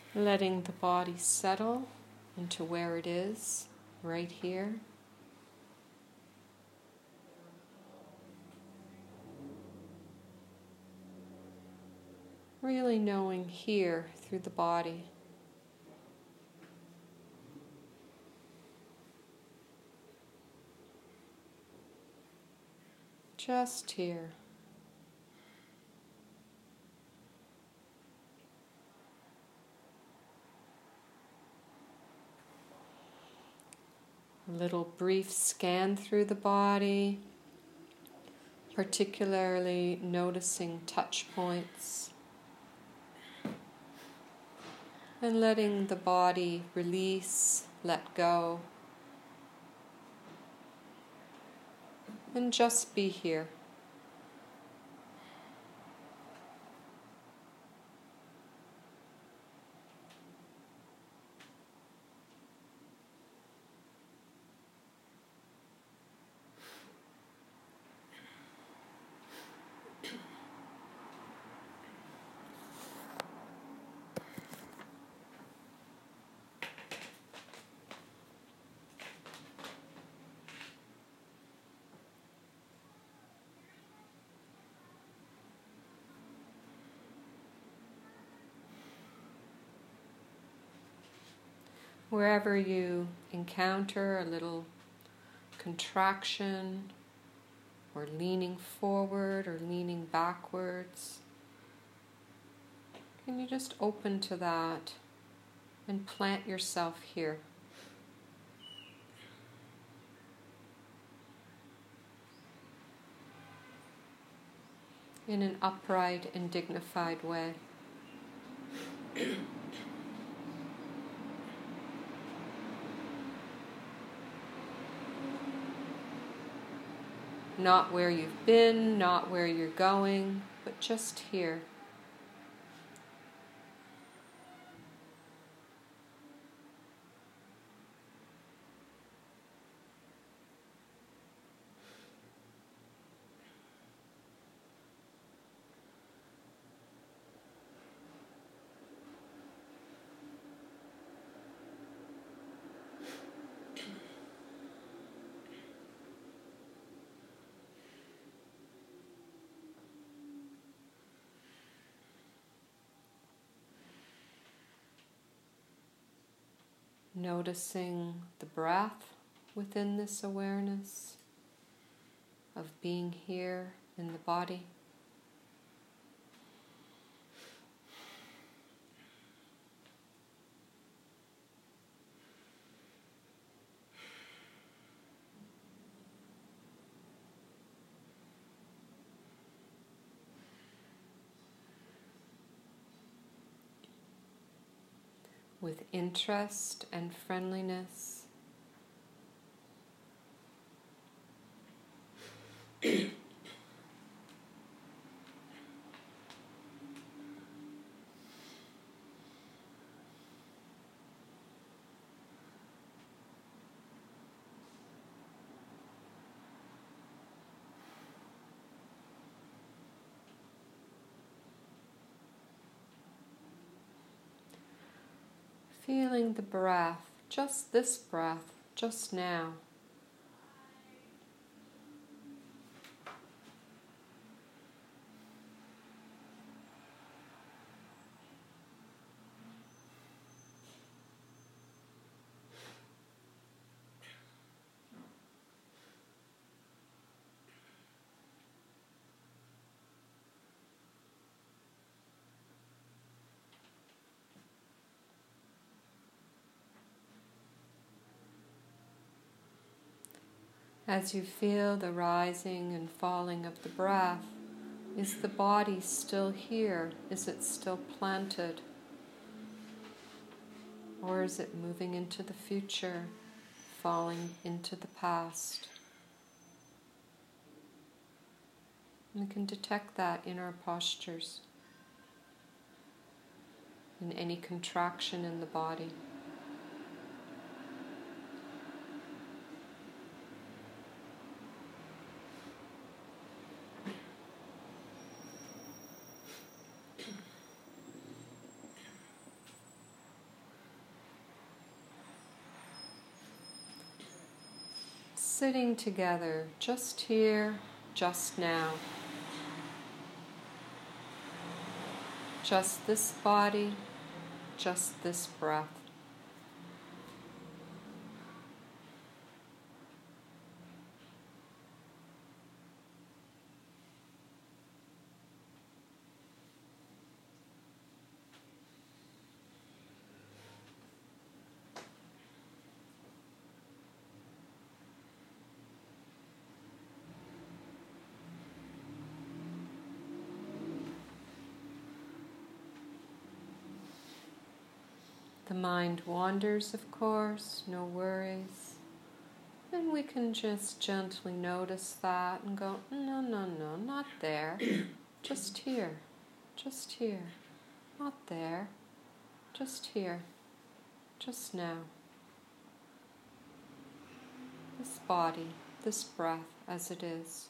Letting the body settle into where it is, right here. Really knowing here through the body. Just here. A little brief scan through the body, particularly noticing touch points, and letting the body release, let go, and just be here. Wherever you encounter a little contraction, or leaning forward or leaning backwards, can you just open to that and plant yourself here? In an upright and dignified way. Not where you've been, not where you're going, but just here. Noticing the breath within this awareness of being here in the body. With interest and friendliness. Feeling the breath, just this breath, just now. As you feel the rising and falling of the breath, is the body still here? Is it still planted? Or is it moving into the future, falling into the past? We can detect that in our postures, in any contraction in the body. sitting together, just here, just now. Just this body, just this breath. The mind wanders, of course, no worries. And we can just gently notice that and go, no, no, no, not there. Just here, just here. Not there, just here, just now. This body, this breath as it is.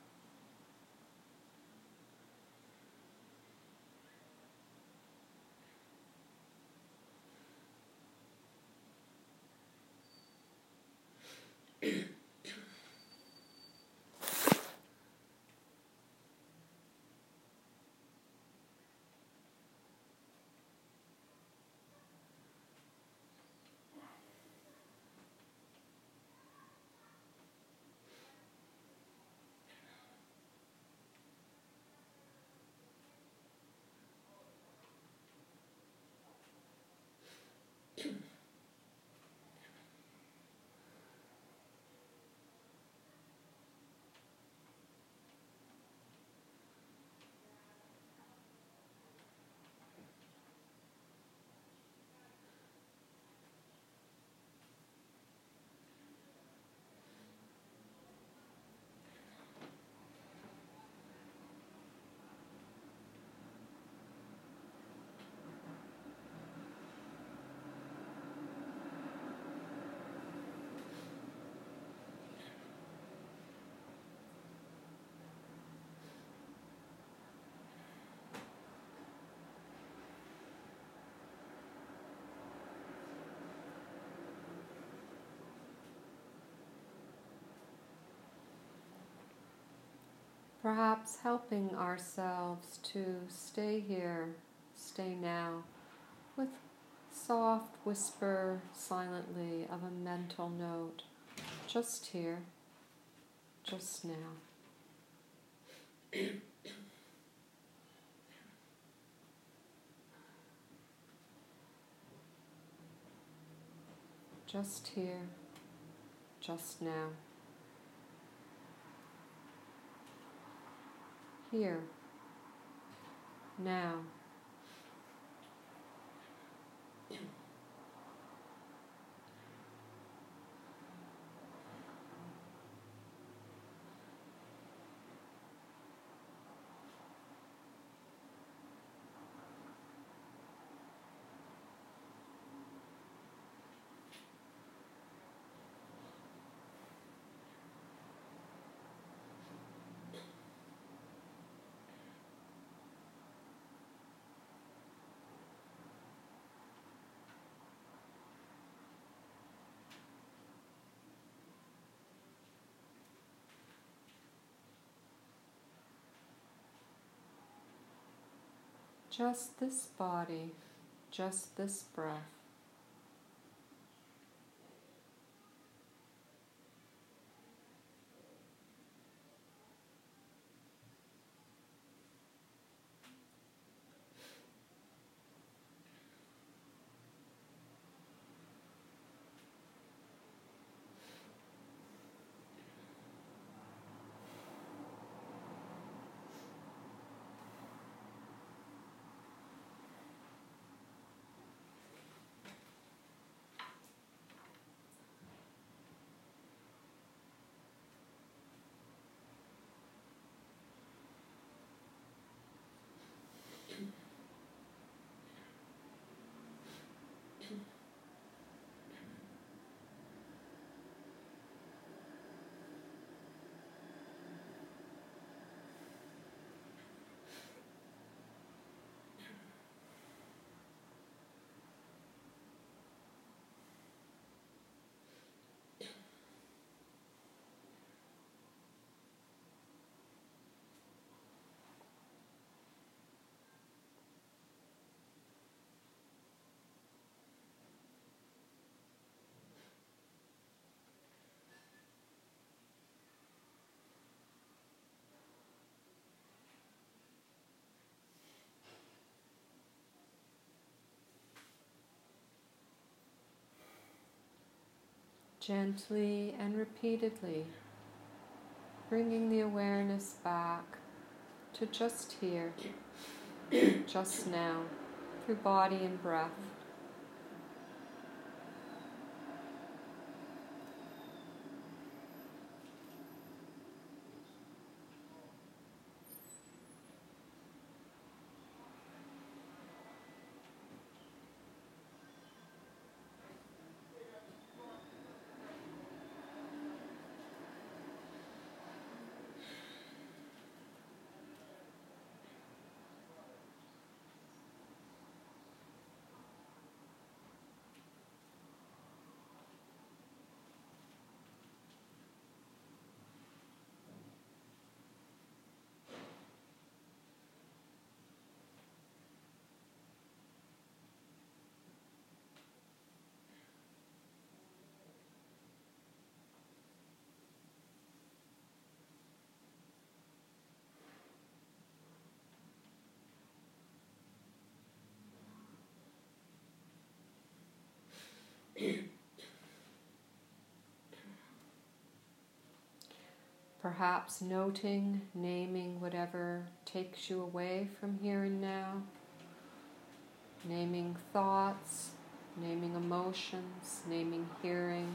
Perhaps helping ourselves to stay here, stay now, with soft whisper silently of a mental note, just here, just now. Just here, just now. Here, now. Just this body, just this breath. Gently and repeatedly, bringing the awareness back to just here, just now, through body and breath. Perhaps noting, naming whatever takes you away from here and now. Naming thoughts, naming emotions, naming hearing.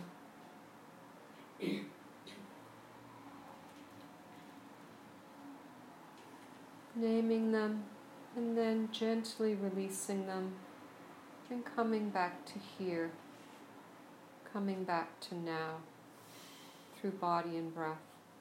Naming them and then gently releasing them and coming back to here, coming back to now through body and breath.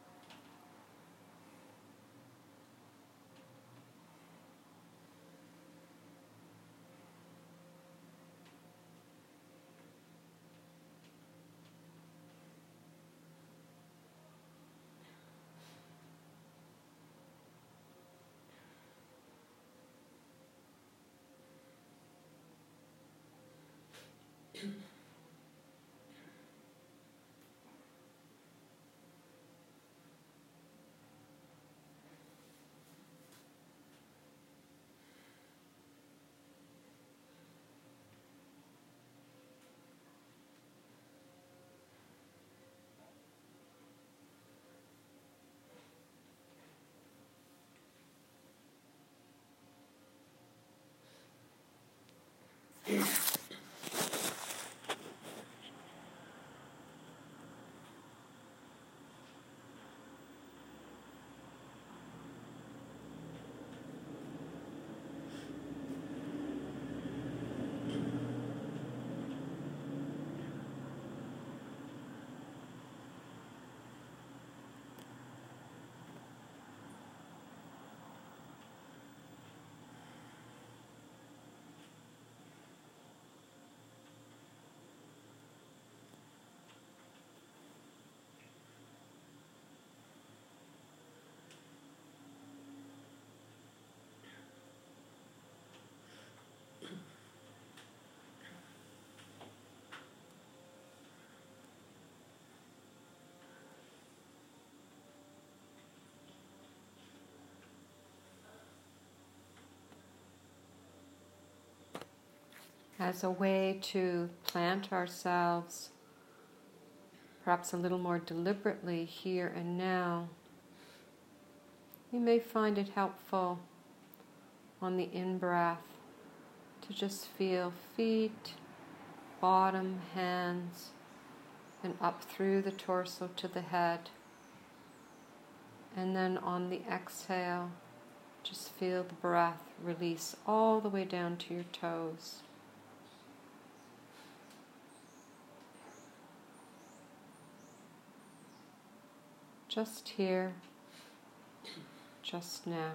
As a way to plant ourselves, perhaps a little more deliberately here and now, you may find it helpful on the in-breath to just feel feet, bottom, hands, and up through the torso to the head. And then on the exhale, just feel the breath release all the way down to your toes. Just here, just now.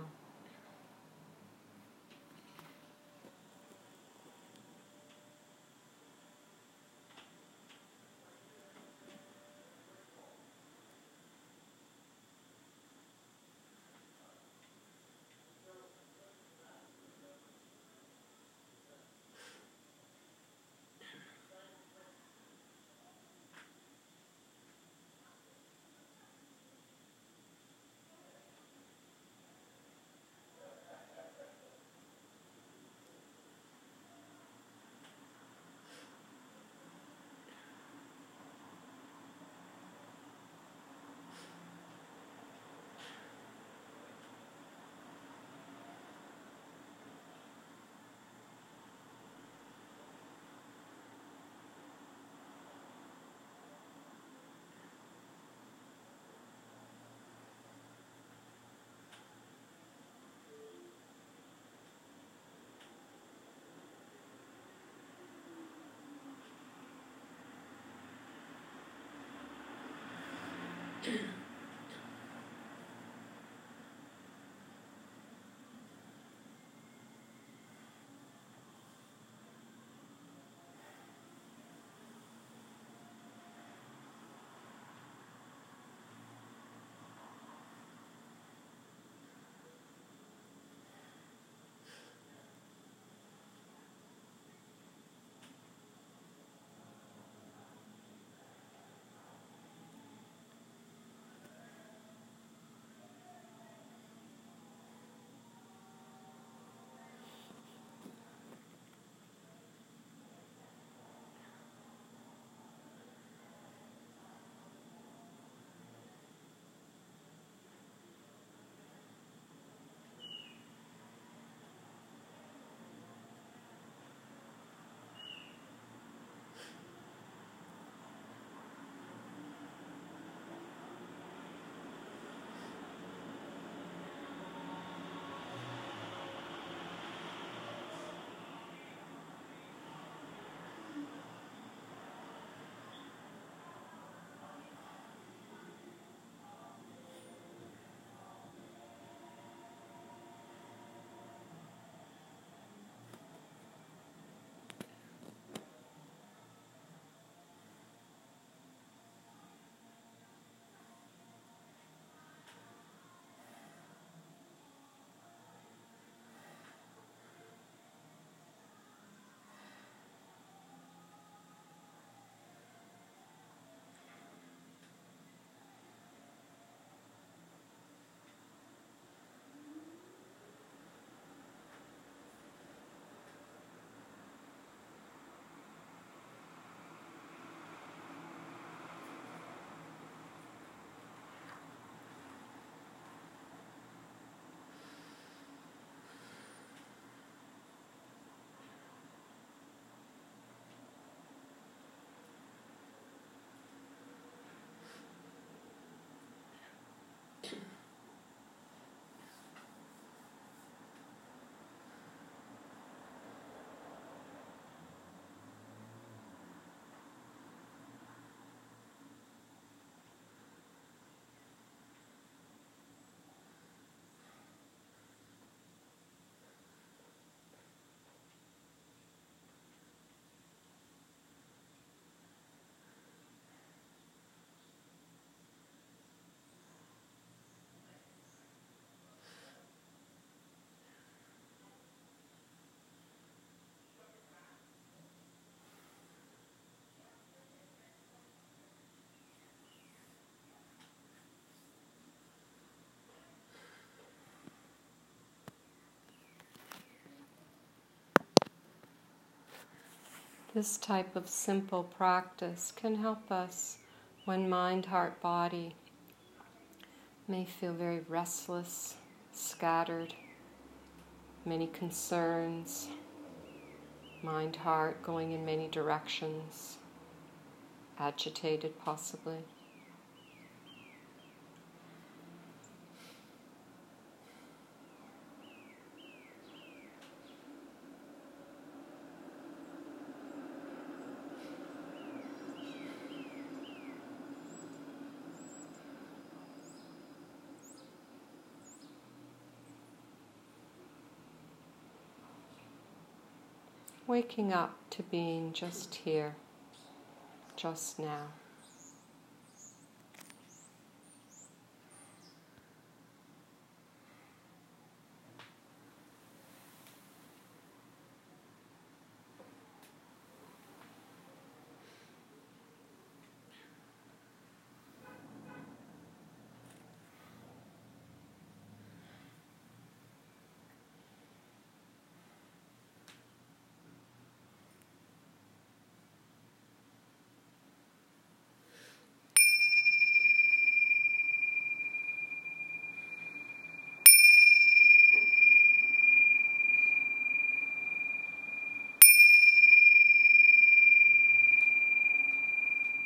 This type of simple practice can help us when mind, heart, body may feel very restless, scattered, many concerns, mind, heart going in many directions, agitated possibly. Waking up to being just here, just now.